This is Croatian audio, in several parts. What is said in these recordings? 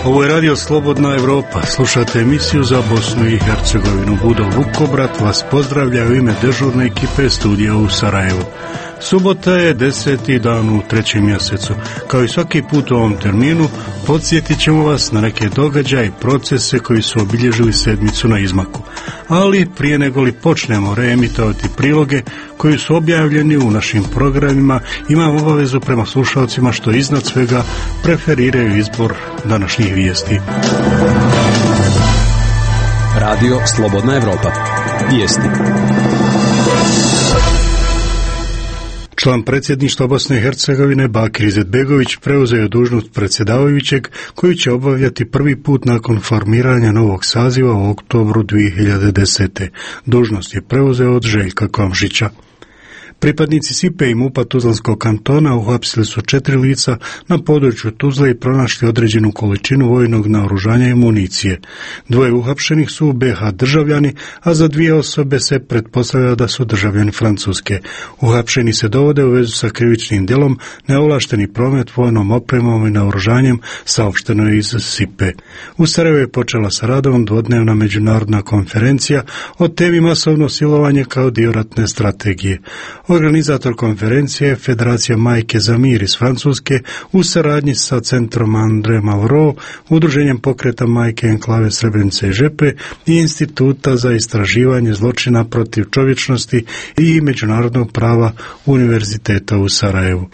Ovo je radio Slobodna Evropa. Slušate emisiju za Bosnu i Hercegovinu. Budo Vukobrat vas pozdravlja u ime dežurne ekipe studija u Sarajevu. Subota je 10. dan u 3. mjesecu. Kao i svaki put u ovom terminu, podsjetit ćemo vas na neke događaje i procese koji su obilježili sedmicu na izmaku. Ali prije nego li počnemo reemitovati priloge koji su objavljeni u našim programima, imam obavezu prema slušalcima što iznad svega preferiraju izbor današnjih vijesti. Radio Slobodna Evropa. Vijesti. Član predsjedništva Bosne i Hercegovine Bakir Izetbegović preuzeo je dužnost predsjedavajućeg koju će obavljati prvi put nakon formiranja novog saziva u oktobru 2010. Dužnost je preuzeo od Željka Komšića. Pripadnici SIPE i MUP-a Tuzlanskog kantona uhapsili su 4 lica na području Tuzle i pronašli određenu količinu vojnog naoružanja i municije. 2 uhapšenih su BiH državljani, a za 2 osobe se pretpostavlja da su državljani Francuske. Uhapšeni se dovode u vezu sa krivičnim djelom neovlašteni promet vojnom opremom i naoružanjem, saopšteno je iz SIPE. U Sarajevu je počela sa radom dvodnevna međunarodna konferencija o temi masovno silovanje kao dio ratne strategije. Organizator konferencije je Federacija Majke za mir iz Francuske u saradnji sa centrom André Malraux, Udruženjem pokreta Majke Enklave Srebrenice i Žepe i Instituta za istraživanje zločina protiv čovječnosti i međunarodnog prava Univerziteta u Sarajevu.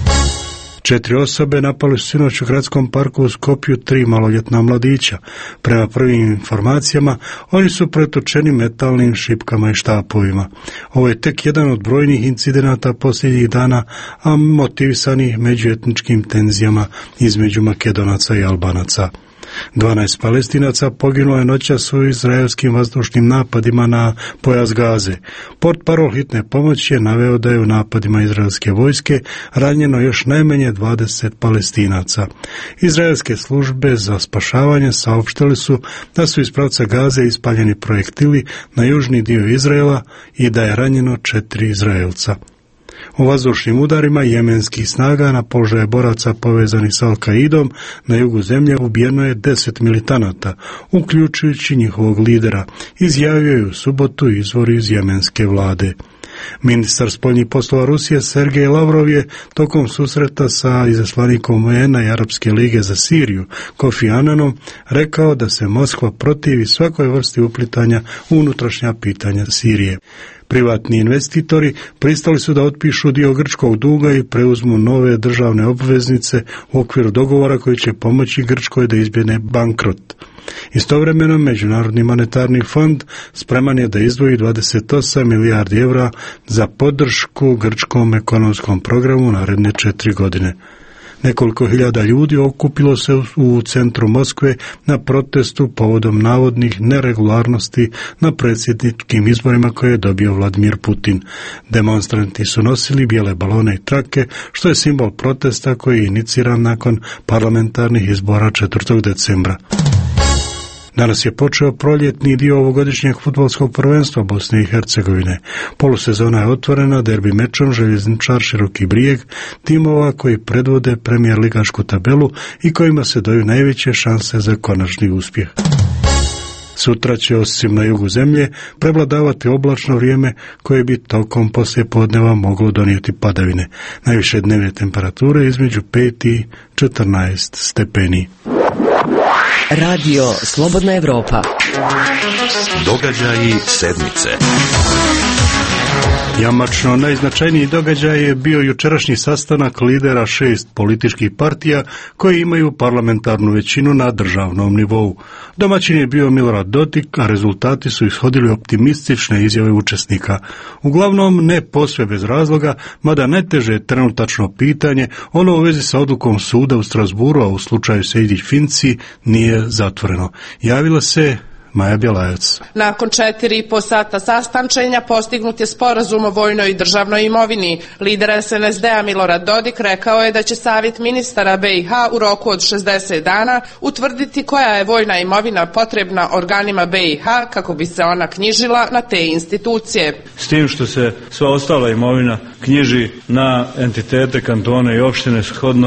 4 osobe napali su sinoć u gradskom parku u Skopju 3 maloljetna mladića. Prema prvim informacijama, oni su pretočeni metalnim šipkama i štapovima. Ovo je tek jedan od brojnih incidenata posljednjih dana, a motivisanih međuetničkim tenzijama između Makedonaca i Albanaca. 12 Palestinaca poginulo je noćas u izraelskim vazdušnim napadima na pojas Gaze. Portparol hitne pomoći je naveo da je u napadima izraelske vojske ranjeno još najmanje 20 Palestinaca. Izraelske službe za spašavanje saopštili su da su iz pravca Gaze ispaljeni projektili na južni dio Izraela i da je ranjeno 4 Izraelca. U vazdušnim udarima jemenskih snaga na položaje boraca povezanih sa Al-Kaidom na jugu zemlje ubijeno je 10 militanata, uključujući njihovog lidera, izjavio je u subotu izvor iz jemenske vlade. Ministar spoljnih poslova Rusije Sergej Lavrov je tokom susreta sa izaslanikom UN-a i Arapske lige za Siriju Kofi Annanom rekao da se Moskva protivi svakoj vrsti uplitanja u unutrašnja pitanja Sirije. Privatni investitori pristali su da otpišu dio grčkog duga i preuzmu nove državne obveznice u okviru dogovora koji će pomoći Grčkoj da izbjegne bankrot. Istovremeno, Međunarodni monetarni fond spreman je da izdvoji 28 milijardi evra za podršku grčkom ekonomskom programu naredne 4 godine. Nekoliko hiljada ljudi okupilo se u centru Moskve na protestu povodom navodnih neregularnosti na predsjedničkim izborima koje je dobio Vladimir Putin. Demonstranti su nosili bijele balone i trake, što je simbol protesta koji je iniciran nakon parlamentarnih izbora 4. decembra. Danas je počeo proljetni dio ovogodišnjeg fudbalskog prvenstva Bosne i Hercegovine. Polusezona je otvorena derbi mečom Željezničar Široki Brijeg, timova koji predvode premijer ligašku tabelu i kojima se daju najveće šanse za konačni uspjeh. Sutra će osim na jugu zemlje prevladavati oblačno vrijeme koje bi tokom poslijepodneva moglo donijeti padavine. Najviše dnevne temperature između 5 i 14 stepeni. Radio Slobodna Evropa. Događaji sedmice. Jamačno najznačajniji događaj je bio jučerašnji sastanak lidera 6 političkih partija koji imaju parlamentarnu većinu na državnom nivou. Domaćin je bio Milorad Dodik, a rezultati su ishodili optimistične izjave učesnika. Uglavnom ne posve bez razloga, mada najteže je trenutačno pitanje, ono u vezi sa odlukom suda u Strasburu, a u slučaju Sejdić-Finci nije zatvoreno. Javila se Maja Bjelajac. Nakon 4,5 sata sastančenja postignut je sporazum o vojnoj i državnoj imovini. Lider SNSD-a Milorad Dodik rekao je da će Savjet ministara BiH u roku od 60 dana utvrditi koja je vojna imovina potrebna organima BiH kako bi se ona knjižila na te institucije. S tim što se sva ostala imovina knjiži na entitete, kantone i opštine shodno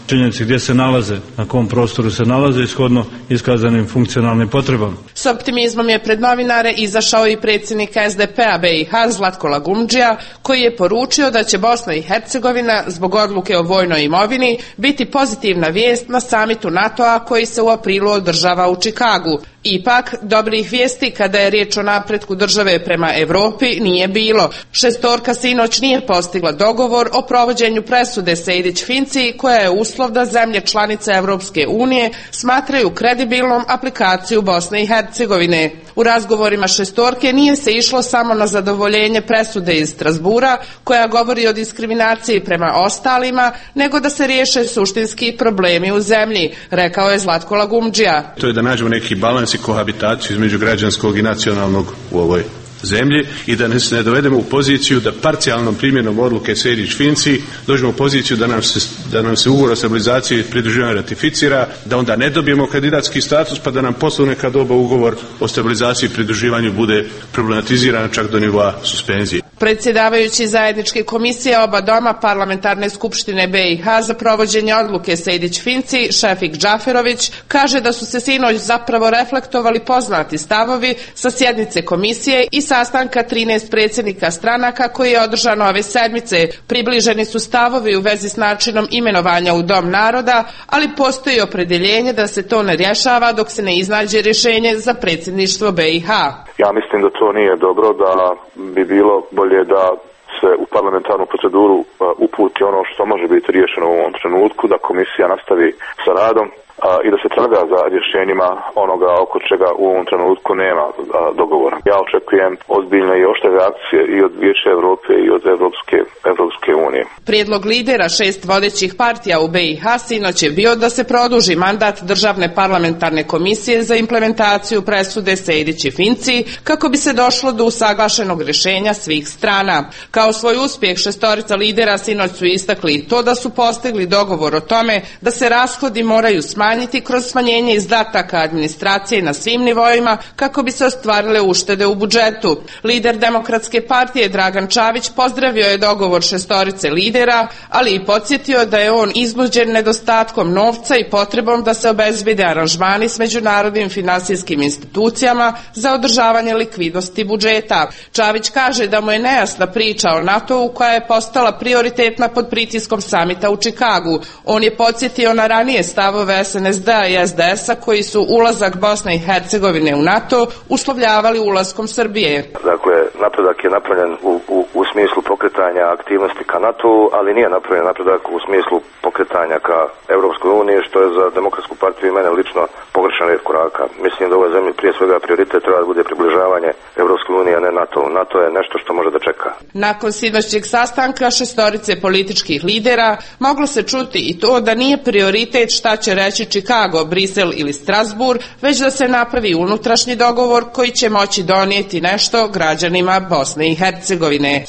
činjenici gdje se nalaze, na kom prostoru se nalaze i shodno iskazanim funkcionalnim potrebama. S optimizmom je pred novinare izašao i predsjednik SDP-a BiH Zlatko Lagumdžija, koji je poručio da će Bosna i Hercegovina zbog odluke o vojnoj imovini biti pozitivna vijest na samitu NATO-a koji se u aprilu održava u Čikagu. Ipak, dobrih vijesti kada je riječ o napretku države prema Europi nije bilo. Šestorka sinoć nije postigla dogovor o provođenju presude Sejdić-Finci, koja je uslov da zemlje članice Europske unije smatraju kredibilnom aplikaciju Bosne i Hercegovine. U razgovorima šestorke nije se išlo samo na zadovoljenje presude iz Strasbura, koja govori o diskriminaciji prema ostalima, nego da se riješe suštinski problemi u zemlji, rekao je Zlatko Lagumdžija. To je da nađemo neki balans i kohabitaciju između građanskog i nacionalnog u ovoj zemlji i da ne dovedemo u poziciju da parcijalnom primjenom odluke Sejdić-Finci dođemo u poziciju da nam se ugovor o stabilizaciji i pridruživanju ratificira, da onda ne dobijemo kandidatski status pa da nam poslije neka doba ugovor o stabilizaciji i pridruživanju bude problematiziran čak do nivoa suspenzije. Predsjedavajući zajedničke komisije oba doma Parlamentarne skupštine BiH za provođenje odluke Sejdić-Finci, Šefik Džaferović, kaže da su se sinoć zapravo reflektovali poznati stavovi sa sjednice komisije i sastanka 13 predsjednika stranaka koji je održan ove sedmice. Približeni su stavovi u vezi s načinom imenovanja u Dom naroda, ali postoji opredjeljenje da se to ne rješava dok se ne iznađe rješenje za predsjedništvo BiH. Ja mislim da to nije dobro, da bi bilo bolje da se u parlamentarnu proceduru uputi ono što može biti riješeno u ovom trenutku, da komisija nastavi sa radom i da se traga za rješenjima onoga oko čega u ovom trenutku nema dogovora. Ja očekujem ozbiljne i oštre reakcije i od Vijeća Europe i od Evropske unije. Prijedlog lidera 6 vodećih partija u BiH sinoć je bio da se produži mandat Državne parlamentarne komisije za implementaciju presude Sejdić-Finci kako bi se došlo do usaglašenog rješenja svih strana. Kao svoj uspjeh šestorica lidera sinoć su istakli to da su postigli dogovor o tome da se rashodi moraju smanjiti kroz smanjenje izdataka administracije na svim nivoima kako bi se ostvarile uštede u budžetu. Lider Demokratske partije Dragan Čavić pozdravio je dogovor šestorice lidera, ali i podsjetio da je on iznuđen nedostatkom novca i potrebom da se obezbede aranžmani s međunarodnim finansijskim institucijama za održavanje likvidnosti budžeta. Čavić kaže da mu je nejasna priča o NATO-u koja je postala prioritetna pod pritiskom samita u Čikagu. On je podsjetio na ranije stavove SNSD-a i SDS-a koji su ulazak Bosne i Hercegovine u NATO uslovljavali ulaskom Srbije. Dakle, napredak je napravljen u smislu pokretanja aktivnosti ka NATO-u, ali nije napravljen napredak u smislu pokretanja ka Europskoj uniji, što je za Demokratsku partiju i mene lično pogrešan red koraka. Mislim da u ovoj zemlji prije svega prioritet treba da bude približavanje Europskoj uniji, a ne NATO. NATO je nešto što može da čeka. Nakon sinoćnjeg sastanka šestorice političkih lidera moglo se čuti i to da nije prioritet šta će reći Čikago, Brisel ili Strasbourg, već da se napravi unutrašnji dogovor koji će moći donijeti nešto građanima Bosne i Hercegovine.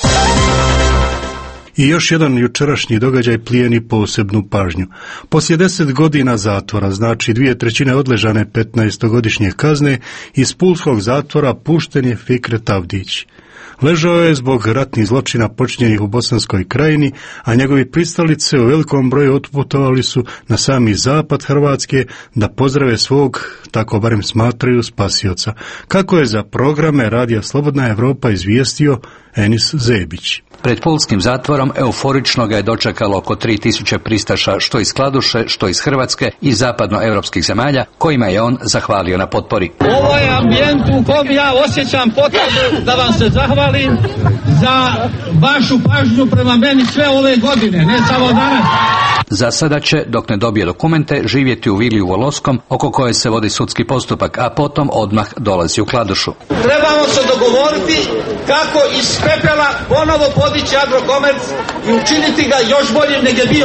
I još jedan jučerašnji događaj plijeni posebnu pažnju. Poslije 10 godina zatvora, znači 2/3 odležane 15-godišnje kazne, iz pulskog zatvora pušten je Fikret Avdić. Ležao je zbog ratnih zločina počinjenih u Bosanskoj krajini, a njegovi pristalice u velikom broju otputovali su na sami zapad Hrvatske da pozdrave svog, tako barem smatraju, spasioca. Kako je za programe Radija Slobodna Evropa izvijestio Enis Zebić. Pred pulskim zatvorom euforično ga je dočekalo oko 3000 pristaša što iz Kladuše, što iz Hrvatske i zapadnoevropskih zemalja, kojima je on zahvalio na potpori. Ovo je ambijent u kom ja osjećam potrebu da vam se zahvalim za vašu pažnju prema meni sve ove godine, ne samo danas. Za sada će, dok ne dobije dokumente, živjeti u vili u Voloskom, oko koje se vodi sudski postupak, a potom odmah dolazi u Kladušu. Trebamo se dogovoriti kako iz pepela ponovo podići Agrokomerc i učiniti ga još boljim nego je bio.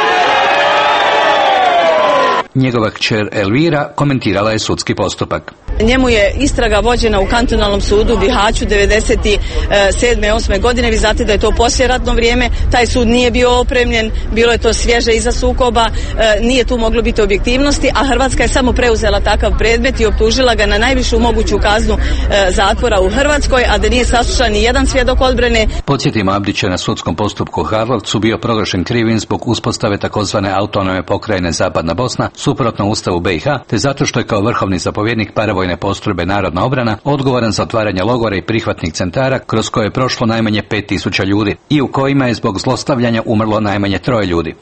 Njegova kćer Elvira komentirala je sudski postupak. Njemu je istraga vođena u kantonalnom sudu u Bihaću 97. 8. godine. Vi znate da je to poslijeratno vrijeme. Taj sud nije bio opremljen, bilo je to svježe iza sukoba, nije tu moglo biti objektivnosti, a Hrvatska je samo preuzela takav predmet i optužila ga na najvišu moguću kaznu zatvora u Hrvatskoj, a da nije saslušan ni jedan svjedok odbrane. Podsjetimo, Abdić je na sudskom postupku u Karlovcu bio proglašen krivim zbog uspostave takozvane autonome pokrajine Zapadna Bosna, suprotno Ustavu BiH, te zato što je kao vrhovni zapovjednik paravojne postrojbe Narodna obrana odgovoran za otvaranje logora i prihvatnih centara kroz koje je prošlo najmanje 5000 ljudi i u kojima je zbog zlostavljanja umrlo najmanje 3 ljudi.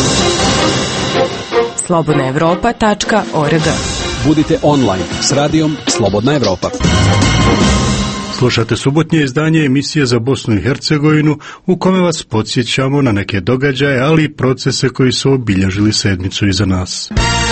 slobodnaevropa.org. Budite online s radijom Slobodna Evropa. Slušate subotnje izdanje emisije za Bosnu i Hercegovinu u kome vas podsjećamo na neke događaje, ali i procese koji su obilježili sedmicu iza nas.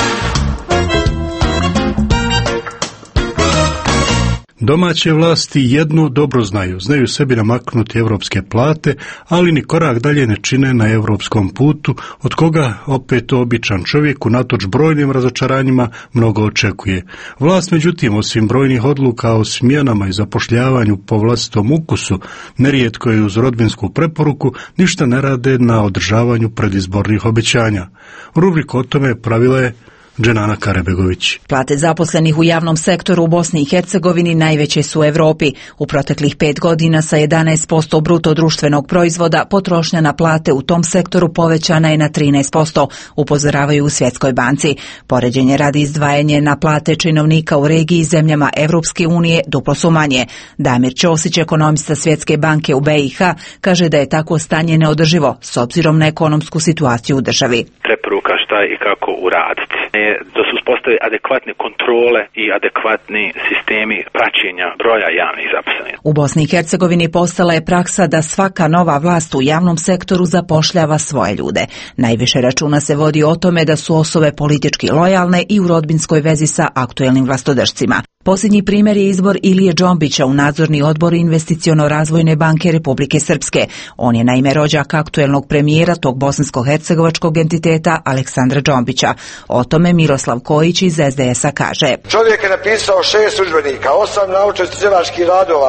Domaće vlasti jedno dobro znaju sebi namaknuti evropske plate, ali ni korak dalje ne čine na evropskom putu, od koga opet običan čovjek unatoč brojnim razočaranjima mnogo očekuje. Vlast, međutim, osim brojnih odluka o smjenama i zapošljavanju po vlastitom ukusu, nerijetko je uz rodbinsku preporuku, ništa ne rade na održavanju predizbornih obećanja. Rubriku o tome pravila je Dženana Karebegović. Plate zaposlenih u javnom sektoru u Bosni i Hercegovini najveće su u Europi. U proteklih 5 godina sa 11% bruto društvenog proizvoda potrošnja na plate u tom sektoru povećana je na 13%, upozoravaju u Svjetskoj banci. Poređenje radi izdvajanje na plate činovnika u regiji i zemljama Evropske unije duplo su manje. Damir Ćosić, ekonomista Svjetske banke u BiH, kaže da je takvo stanje neodrživo s obzirom na ekonomsku situaciju u državi. Preporuka šta i kako uraditi da se uspostavi adekvatne kontrole i adekvatni sistemi praćenja broja javnih zaposlenih. U Bosni i Hercegovini postala je praksa da svaka nova vlast u javnom sektoru zapošljava svoje ljude. Najviše računa se vodi o tome da su osobe politički lojalne i u rodbinskoj vezi sa aktuelnim vlastodržcima. Posljednji primjer je izbor Ilije Džombića u nadzorni odbor Investiciono-razvojne banke Republike Srpske. On je naime rođak aktuelnog premijera tog bosansko-hercegovačkog entiteta Aleksandra Džombića. O tome Miroslav Kojić iz SDS-a kaže. Čovjek je napisao 6 udžbenika, 8 naučno-istraživačkih radova,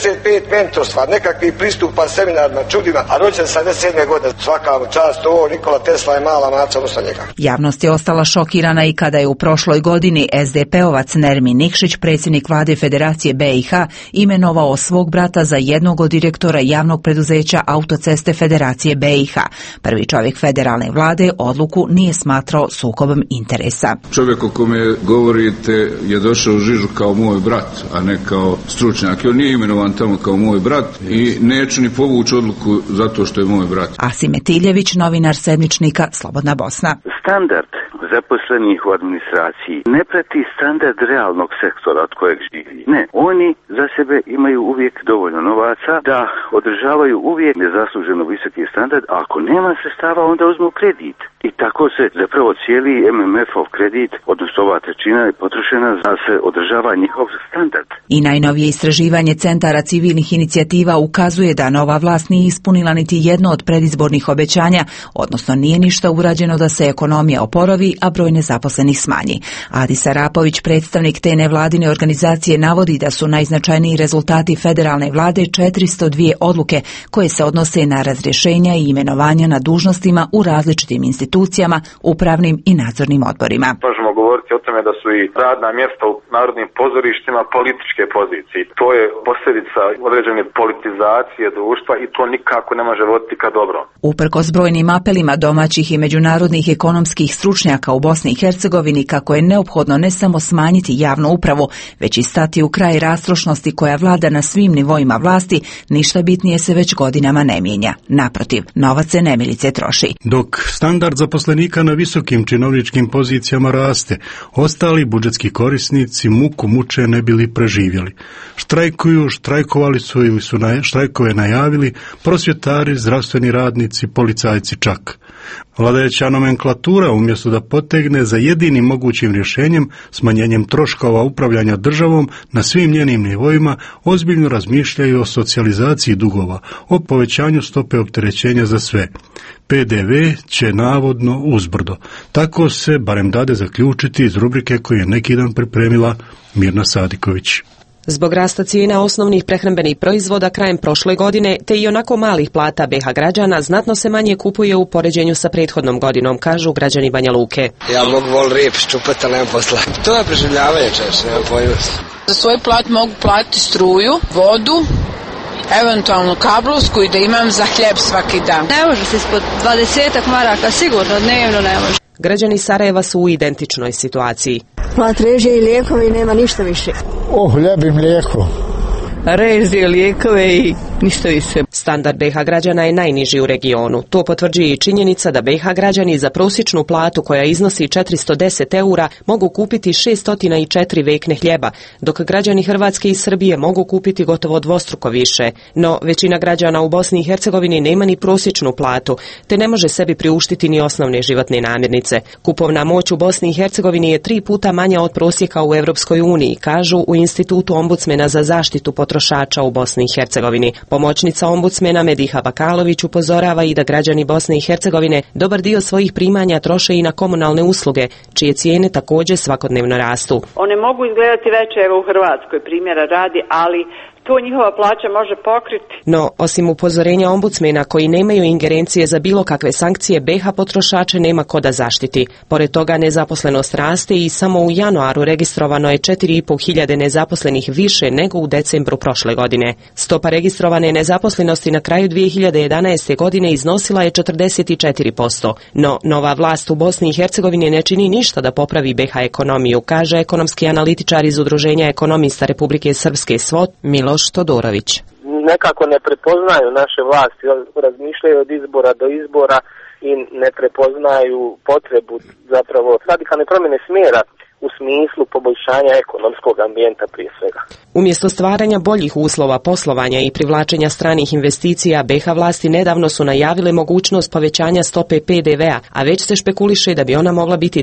65 mentorstva, nekakvih pristupa seminarima, čudima, a rođen 77. godine. Svaka čast, ovo Nikola Tesla je mala maca odnosno njega. Javnost je ostala šokirana i kada je u prošloj godini SDP-ovac Nermin Nikšić, predsjednik vlade Federacije BiH, imenovao svog brata za jednog od direktora javnog preduzeća Autoceste Federacije BiH. Prvi čovjek federalne vlade odluku nije smatrao sukobom interesa. Čovjek o kome govorite je došao u žižu kao moj brat, a ne kao stručnjak. On nije imenovan tamo kao moj brat i neću ni povući odluku zato što je moj brat. Asim Metiljević, novinar sedmičnika Slobodna Bosna. Standard zaposlenih u administraciji ne prati standard realnog sektora od kojeg živi. Ne, oni za sebe imaju uvijek dovoljno novaca da održavaju uvijek nezasluženo visoki standard, a ako nema sredstava onda uzmu kredit. I tako se zapravo cijeli MMF-ov kredit, odnosno ova trećina je potrošena da se održava njihov standard. I najnovije istraživanje centara civilnih inicijativa ukazuje da nova vlast nije ispunila niti jedno od predizbornih obećanja, odnosno nije ništa urađeno da se ekonomija oporavi, a broj nezaposlenih smanji. Adis Arapović, predstavnik te nevladine organizacije, navodi da su najznačajniji rezultati federalne vlade 402 odluke koje se odnose na razrješenja i imenovanja na dužnostima u različitim institucijama, upravnim i nadzornim odborima. Možemo govoriti o tome da su i radna mjesta u narodnim pozorištima političke pozicije. To je posljedica određene politizacije društva i to nikako ne može voditi ka dobro. Uprkos brojnim apelima domaćih i međunarodnih ekonomskih stručnjaka u Bosni i Hercegovini kako je neophodno ne samo smanjiti javnu upravu, već i stati u kraj rastrošnosti koja vlada na svim nivoima vlasti, ništa bitnije se već godinama ne mijenja. Naprotiv, novac se nemilice troši. Dok standard zaposlenika na visokim činovničkim pozicijama raste, ostali budžetski korisnici muku muče ne bili preživjeli. Štrajkovali su ili su štrajkove najavili prosvjetari, zdravstveni radnici, policajci čak. Vladajuća nomenklatura umjesto da potegne za jedinim mogućim rješenjem, smanjenjem troškova upravljanja državom na svim njenim nivoima, ozbiljno razmišljaju o socijalizaciji dugova, o povećanju stope opterećenja za sve. PDV će navodno uzbrdo. Tako se barem dade zaključiti Vijesti iz rubrike koju je neki dan pripremila Mirna Sadiković. Zbog rasta cijena osnovnih prehrambenih proizvoda krajem prošle godine, te i onako malih plata BiH građana, znatno se manje kupuje u poređenju sa prethodnom godinom, kažu građani Banja Luke. Ja mogu rep ščupati, ali nemam posla. To je preživljavanje češe, nemam pojma. Za svoj plat mogu platiti struju, vodu, eventualno kablovsku i da imam za hljeb svaki dan. Ne može se ispod 20 maraka, sigurno dnevno ne može. Građani Sarajeva su u identičnoj situaciji. Plat režije i lijekove i nema ništa više. Hljeb i mlijeko. Režije, lijekove i ništa više. Standard BiH građana je najniži u regionu. To potvrđuje i činjenica da BiH građani za prosječnu platu koja iznosi 410 eura mogu kupiti 604 vekne hljeba, dok građani Hrvatske i Srbije mogu kupiti gotovo dvostruko više. No, većina građana u Bosni i Hercegovini nema ni prosječnu platu, te ne može sebi priuštiti ni osnovne životne namirnice. Kupovna moć u Bosni i Hercegovini je 3 puta manja od prosjeka u Europskoj uniji, kažu u Institutu ombudsmena za zaštitu potrošača u Bosni i Hercegovini. Pomoćnica ombudsmena Mediha Bakalović upozorava i da građani Bosne i Hercegovine dobar dio svojih primanja troše i na komunalne usluge, čije cijene također svakodnevno rastu. One mogu izgledati veće u Hrvatskoj, primjera radi, ali to njihova plaća može pokriti. No, osim upozorenja ombudsmena koji nemaju ingerencije za bilo kakve sankcije, BiH potrošače nema ko da zaštiti. Pored toga nezaposlenost raste i samo u januaru registrovano je 4.500 nezaposlenih više nego u decembru prošle godine. Stopa registrovane nezaposlenosti na kraju 2011. godine iznosila je 44%. No, nova vlast u Bosni i Hercegovini ne čini ništa da popravi BiH ekonomiju, kaže ekonomski analitičar iz Udruženja ekonomista Republike Srpske SVOT Miloš Todorović. Nekako ne prepoznaju naše vlasti, razmišljaju od izbora do izbora i ne prepoznaju potrebu zapravo radikalne promjene smjera u smislu poboljšanja ekonomskog ambijenta prije svega. Umjesto stvaranja boljih uslova poslovanja i privlačenja stranih investicija, BiH vlasti nedavno su najavile mogućnost povećanja stope PDV-a, a već se špekuliše da bi ona mogla biti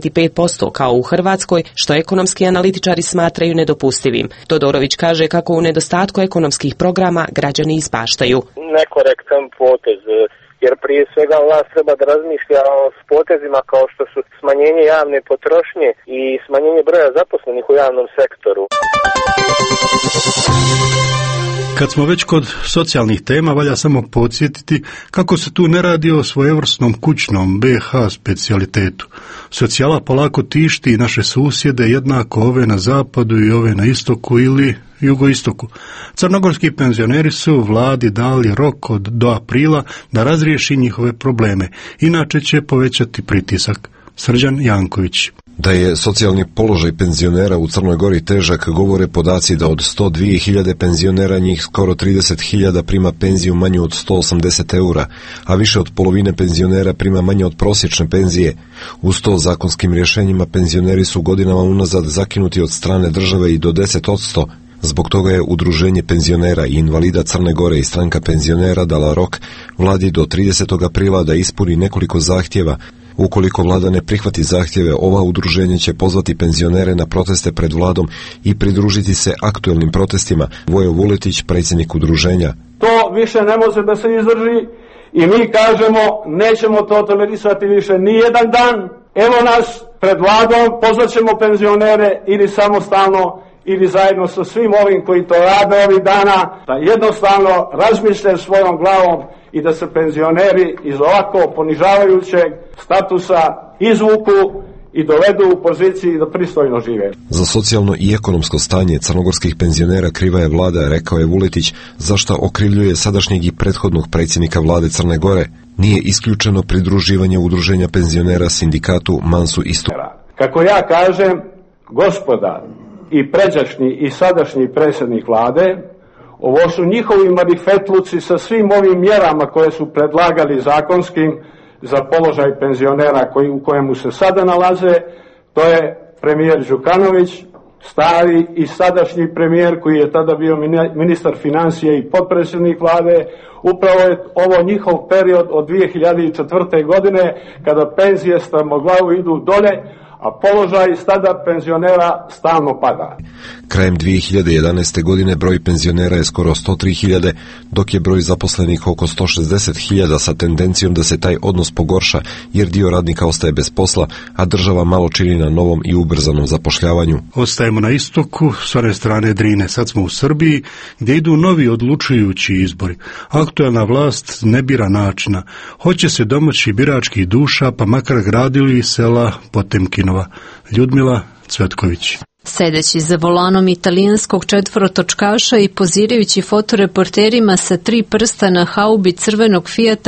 25% kao u Hrvatskoj, što ekonomski analitičari smatraju nedopustivim. Todorović kaže kako u nedostatku ekonomskih programa građani ispaštaju. Nekorektan potez, jer prije svega vlast treba da razmišlja o potezima kao što su smanjenje javne potrošnje i smanjenje broja zaposlenih u javnom sektoru. Kad smo već kod socijalnih tema, valja samo podsjetiti kako se tu ne radi o svojevrsnom kućnom BiH specijalitetu. Socijala polako tišti naše susjede, jednako ove na zapadu i ove na istoku ili jugoistoku. Crnogorski penzioneri su vladi dali rok do aprila da razriješi njihove probleme, inače će povećati pritisak. Srđan Janković. Da je socijalni položaj penzionera u Crnoj Gori težak, govore podaci da od 102.000 penzionera njih skoro 30.000 prima penziju manju od 180 eura, a više od polovine penzionera prima manje od prosječne penzije. Uz to zakonskim rješenjima penzioneri su godinama unazad zakinuti od strane države i do 10%. Zbog toga je Udruženje penzionera i invalida Crne Gore i Stranka penzionera dala rok vladi do 30. aprila da ispuni nekoliko zahtjeva. Ukoliko vlada ne prihvati zahtjeve, ova udruženje će pozvati penzionere na proteste pred vladom i pridružiti se aktuelnim protestima. Vojo Vuletić, predsjednik udruženja. To više ne može da se izdrži i mi kažemo nećemo to tolerisati više ni jedan dan. Evo nas pred vladom, pozvaćemo penzionere ili samostalno ili zajedno sa svim ovim koji to rade ovih dana, da jednostavno razmisle svojom glavom i da se penzioneri iz ovako ponižavajućeg statusa izvuku i dovedu u poziciji da pristojno žive. Za socijalno i ekonomsko stanje crnogorskih penzionera kriva je vlada, rekao je Vuletić, zašto okrivljuje sadašnjeg i prethodnog predsjednika vlade Crne Gore. Nije isključeno pridruživanje udruženja penzionera sindikatu Mansu Istu. Kako ja kažem, gospodar i pređašnji i sadašnji predsjednik vlade, ovo su njihovi marifetluci sa svim ovim mjerama koje su predlagali zakonskim za položaj penzionera u kojemu se sada nalaze. To je premijer Đukanović, stari i sadašnji premijer koji je tada bio ministar financije i potpredsjednik vlade. Upravo je ovo njihov period od 2004. godine kada penzije strmoglavu idu dole, a položaj stada penzionera stalno pada. Krajem 2011. godine broj penzionera je skoro 103.000, dok je broj zaposlenih oko 160.000 sa tendencijom da se taj odnos pogorša jer dio radnika ostaje bez posla, a država malo čini na novom i ubrzanom zapošljavanju. Ostajemo na istoku, s one strane Drine. Sad smo u Srbiji, gdje idu novi odlučujući izbori. Aktualna vlast ne bira načina. Hoće se domoći biračkih duša, pa makar gradili sela Potemkinova. Ljudmila Cvetković. Sedeći za volanom italijanskog četvorotočkaša i pozirajući fotoreporterima sa 3 prsta na haubi crvenog Fijata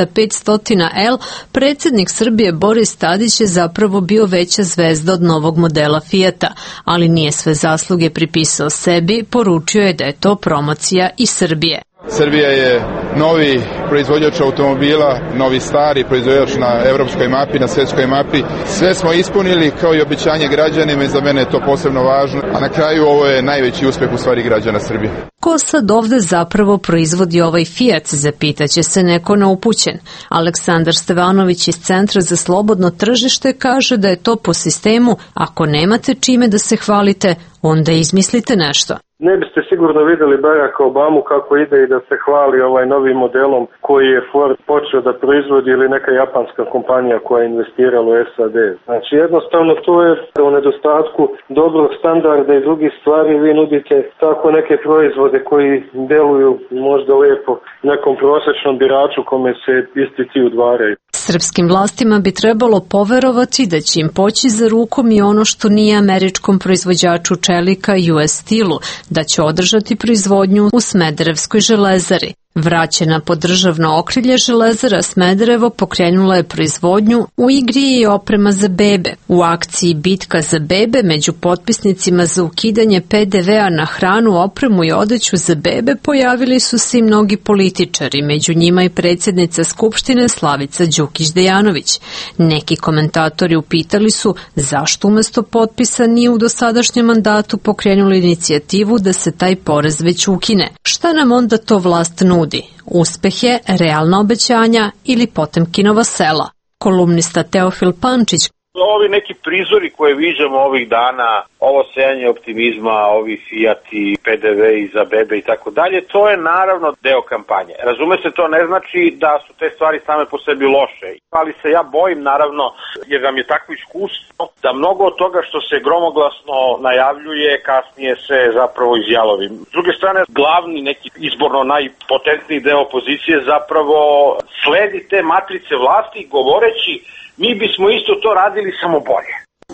500L, predsjednik Srbije Boris Tadić je zapravo bio veća zvezda od novog modela Fijata, ali nije sve zasluge pripisao sebi, poručio je da je to promocija i Srbije. Srbija je novi proizvođač automobila, novi stari proizvođač na evropskoj mapi, na svjetskoj mapi. Sve smo ispunili kao i obećanje građanima i za mene je to posebno važno. A na kraju ovo je najveći uspjeh u stvari građana Srbije. Ko sad ovde zapravo proizvodi ovaj Fiat, zapitaće se neko neupućen. Aleksandar Stevanović iz Centra za slobodno tržište kaže da je to po sistemu ako nemate čime da se hvalite, onda izmislite nešto. Ne biste sigurno vidjeli Baracka Obamu kako ide i da se hvali novim modelom koji je Ford počeo da proizvodi ili neka japanska kompanija koja je investirala u SAD. Znači jednostavno to je u nedostatku dobrog standarda i drugih stvari vi nudite tako neke proizvode koji deluju možda lijepo nekom prosječnom biraču kome se isti ti udvaraju. Srpskim vlastima bi trebalo poverovati da će im poći za rukom i ono što nije američkom proizvođaču čelika US Steelu, da će održati proizvodnju u Smederevskoj železari. Vraćena pod državno okrilje železara Smederevo pokrenula je proizvodnju, u igri je i oprema za bebe. U akciji Bitka za bebe među potpisnicima za ukidanje PDV-a na hranu, opremu i odeću za bebe pojavili su se i mnogi političari, među njima i predsjednica Skupštine Slavica Đukić-Dejanović. Neki komentatori upitali su zašto umesto potpisa nije u dosadašnjem mandatu pokrenuli inicijativu da se taj porez već ukine. Šta nam onda to vlast nudi? Uspehe, realna obećanja ili Potemkinova sela? Kolumnista Teofil Pančić. Ovi neki prizori koje viđamo ovih dana, ovo sejanje optimizma, ovi Fijati, PDV i za bebe i tako dalje, to je naravno deo kampanje. Razume se, to ne znači da su te stvari same po sebi loše, ali se ja bojim naravno, jer nam je takvo iskustvo, da mnogo od toga što se gromoglasno najavljuje, kasnije se zapravo izjalovi. S druge strane, glavni neki izborno najpotentniji deo opozicije zapravo sledi te matrice vlasti govoreći mi bismo isto to radili samo bolje.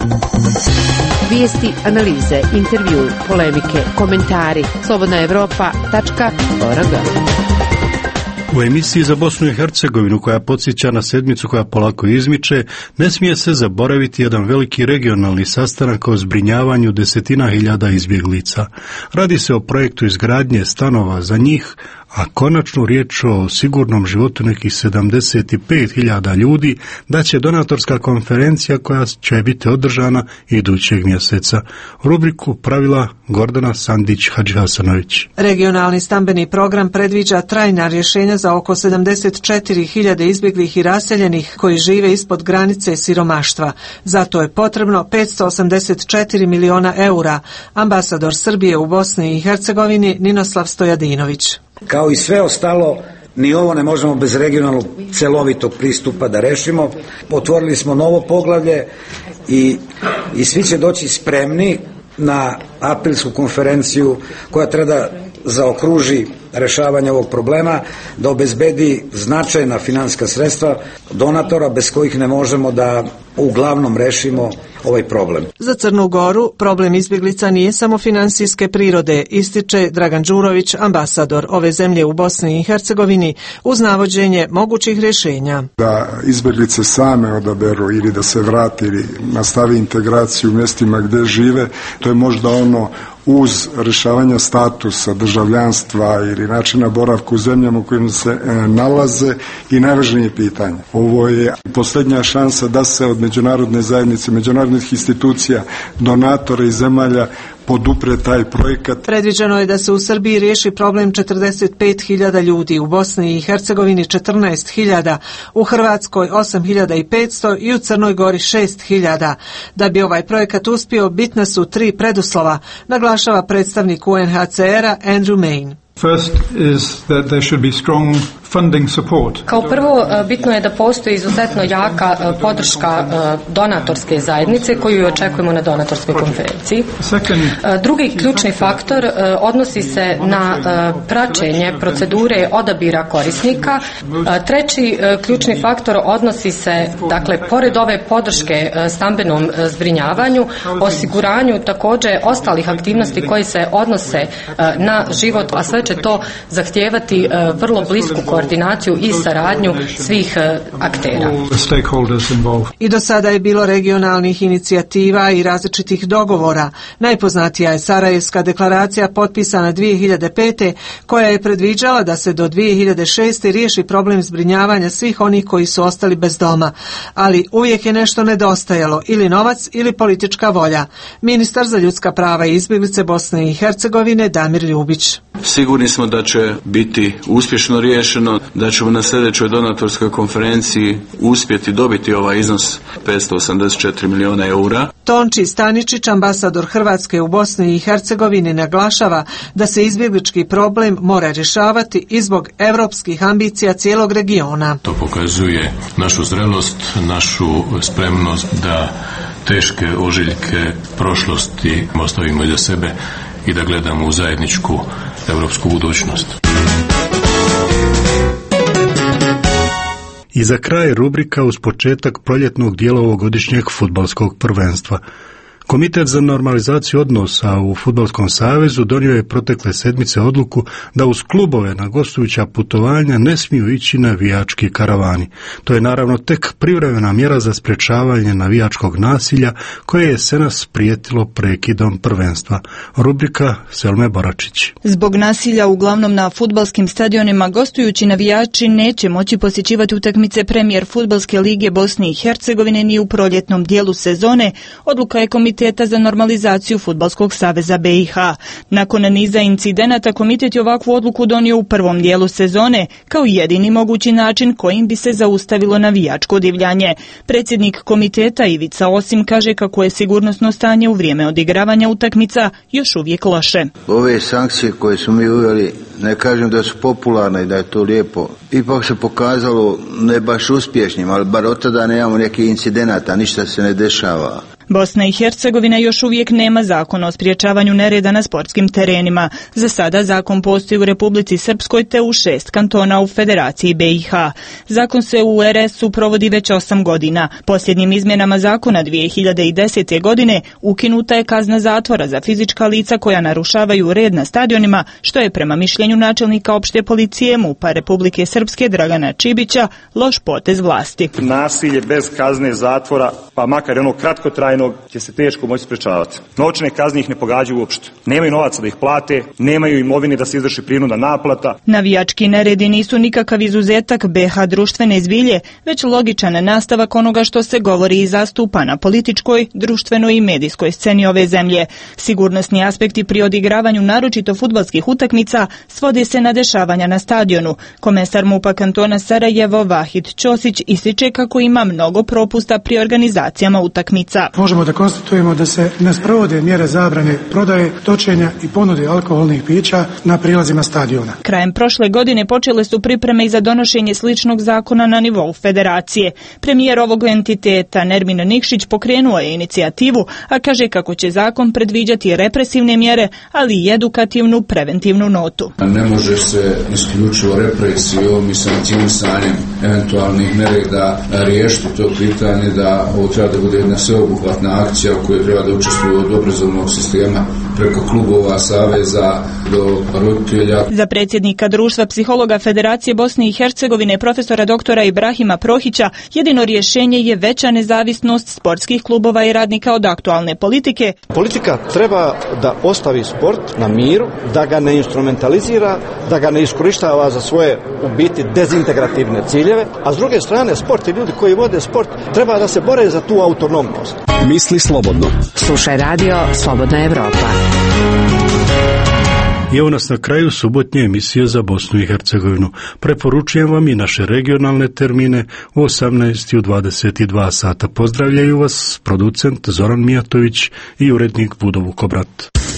Vijesti, analize, intervju, polemike, komentari. slobodnaevropa.org. U emisiji za Bosnu i Hercegovinu, koja podsjeća na sedmicu koja polako izmiče, ne smije se zaboraviti jedan veliki regionalni sastanak o zbrinjavanju desetina hiljada izbjeglica. Radi se o projektu izgradnje stanova za njih, a konačnu riječ o sigurnom životu nekih 75.000 ljudi da će donatorska konferencija koja će biti održana idućeg mjeseca. Rubriku pravila Gordana Sandić-Hadžihasanović. Regionalni stambeni program predviđa trajna rješenja za oko 74.000 izbjeglih i raseljenih koji žive ispod granice siromaštva. Zato je potrebno 584 miliona eura. Ambasador Srbije u Bosni i Hercegovini Ninoslav Stojadinović. Kao i sve ostalo, ni ovo ne možemo bez regionalnog celovitog pristupa da rešimo. Otvorili smo novo poglavlje i svi će doći spremni na aprilsku konferenciju koja treba zaokruži rešavanje ovog problema, da obezbedi značajna finansijska sredstva donatora bez kojih ne možemo da uglavnom rešimo ovaj problem. Za Crnu Goru problem izbjeglica nije samo finansijske prirode, ističe Dragan Đurović, ambasador ove zemlje u Bosni i Hercegovini, uz navođenje mogućih rješenja. Da izbjeglice same odaberu ili da se vrati ili nastavi integraciju u mjestima gdje žive, to je možda ono uz rješavanje statusa, državljanstva ili načina boravka u zemljama u kojim se nalaze i najvažnije pitanje. Ovo je posljednja šansa da se od međunarodne zajednice, međunarodnih institucija, donatora i zemalja podupre taj projekat. Predviđeno je da se u Srbiji riješi problem 45.000 ljudi, u Bosni i Hercegovini 14.000, u Hrvatskoj 8.500 i u Crnoj Gori 6.000. Da bi ovaj projekat uspio, bitna su 3 preduslova, naglašava predstavnik UNHCR-a Andrew Main. First is that there should be strong funding support. Kao prvo, bitno je da postoji izuzetno jaka podrška donatorske zajednice koju očekujemo na donatorskoj konferenciji. Drugi ključni faktor odnosi se na praćenje procedure odabira korisnika. Treći ključni faktor odnosi se, dakle, pored ove podrške stambenom zbrinjavanju, osiguranju također ostalih aktivnosti koji se odnose na život, a sve će to zahtijevati vrlo blisku koordinaciju i saradnju svih aktera. I do sada je bilo regionalnih inicijativa i različitih dogovora. Najpoznatija je Sarajevska deklaracija potpisana 2005. koja je predviđala da se do 2006. riješi problem zbrinjavanja svih onih koji su ostali bez doma. Ali uvijek je nešto nedostajalo, ili novac ili politička volja. Ministar za ljudska prava i izbjeglice Bosne i Hercegovine Damir Ljubić. Sigurni smo da će biti uspješno riješeno, da ćemo na sljedećoj donatorskoj konferenciji uspjeti dobiti ovaj iznos 584 milijuna eura. Tonči Staničić, ambasador Hrvatske u Bosni i Hercegovini, naglašava da se izbjeglički problem mora rješavati i zbog europskih ambicija cijelog regiona. To pokazuje našu zrelost, našu spremnost da teške ožiljke prošlosti ostavimo iza sebe i da gledamo u zajedničku europsku budućnost. I za kraj rubrika uz početak proljetnog dijela ovogodišnjeg fudbalskog prvenstva. Komitet za normalizaciju odnosa u Fudbalskom savezu donio je protekle sedmice odluku da uz klubove na gostujuća putovanja ne smiju ići navijački karavani. To je naravno tek privremena mjera za sprječavanje navijačkog nasilja koje je jesenas prijetilo prekidom prvenstva. Rubrika Selme Boračić. Zbog nasilja uglavnom na fudbalskim stadionima gostujući navijači neće moći posjećivati utakmice Premijer fudbalske lige Bosne i Hercegovine ni u proljetnom dijelu sezone. Odluka je Komiteta za normalizaciju Fudbalskog saveza BiH. Nakon niza incidenata, komitet je ovakvu odluku donio u prvom dijelu sezone, kao jedini mogući način kojim bi se zaustavilo navijačko divljanje. Predsjednik komiteta Ivica Osim kaže kako je sigurnosno stanje u vrijeme odigravanja utakmica još uvijek loše. Ove sankcije koje smo mi uveli, ne kažem da su popularne i da je to lijepo, ipak se pokazalo ne baš uspješnim, ali bar od tada nemamo nekih incidenata, ništa se ne dešava. Bosna i Hercegovina još uvijek nema zakon o sprječavanju nereda na sportskim terenima. Za sada zakon postoji u Republici Srpskoj te u 6 kantona u Federaciji BiH. Zakon se u RS-u provodi već 8 godina. Posljednjim izmjenama zakona 2010. godine ukinuta je kazna zatvora za fizička lica koja narušavaju red na stadionima, što je prema mišljenju načelnika opšte policije MUP-a Republike Srpske Dragana Čibića loš potez vlasti. Nasilje bez kazne zatvora, pa makar ono kratkotrajnog, će se teško moći sprečavati. Novčane kazne ih ne pogađaju uopšte. Nemaju novaca da ih plate, nemaju imovine da se izvrši prinudna naplata. Navijački neredi nisu nikakav izuzetak BiH društvene zbilje, već logičan nastavak onoga što se govori i zastupa na političkoj, društvenoj i medijskoj sceni ove zemlje. Sigurnosni aspekti pri odigravanju naročito fudbalskih utakmica svode se na dešavanja na stadionu. Komesar MUP-a kantona Sarajevo Vahid Ćosić ističe kako ima mnogo propusta pri organizacijama utakmica. Možemo da konstatujemo da se ne sprovode mjere zabrane prodaje, točenja i ponude alkoholnih pića na prilazima stadiona. Krajem prošle godine počele su pripreme i za donošenje sličnog zakona na nivou federacije. Premijer ovog entiteta Nermin Nikšić pokrenuo je inicijativu, a kaže kako će zakon predviđati represivne mjere, ali i edukativnu preventivnu notu. Ne može se isključivo represijom i sankcionisanjem eventualnih nereda riješiti to pitanje, da ovo treba da bude jedna sveobuhvatna akcija u kojoj treba da učestvuju od obrazovnog sistema preko klubova, saveza do roditelja. Za predsjednika Društva psihologa Federacije Bosne i Hercegovine profesora doktora Ibrahima Prohića jedino rješenje je veća nezavisnost sportskih klubova i radnika od aktualne politike. Politika treba da ostavi sport na miru, da ga ne instrumentalizira, da ga ne iskorištava za svoje u biti dezintegrativne ciljeve, a s druge strane sport i ljudi koji vode sport treba da se bore za tu autonomnost. Misli slobodno. Slušaj radio Slobodna Evropa. I evo nas na kraju subotnje emisije za Bosnu i Hercegovinu. Preporučujem vam i naše regionalne termine u 18 i u 22 sata. Pozdravljaju vas producent Zoran Mijatović i urednik Budov Kobrat.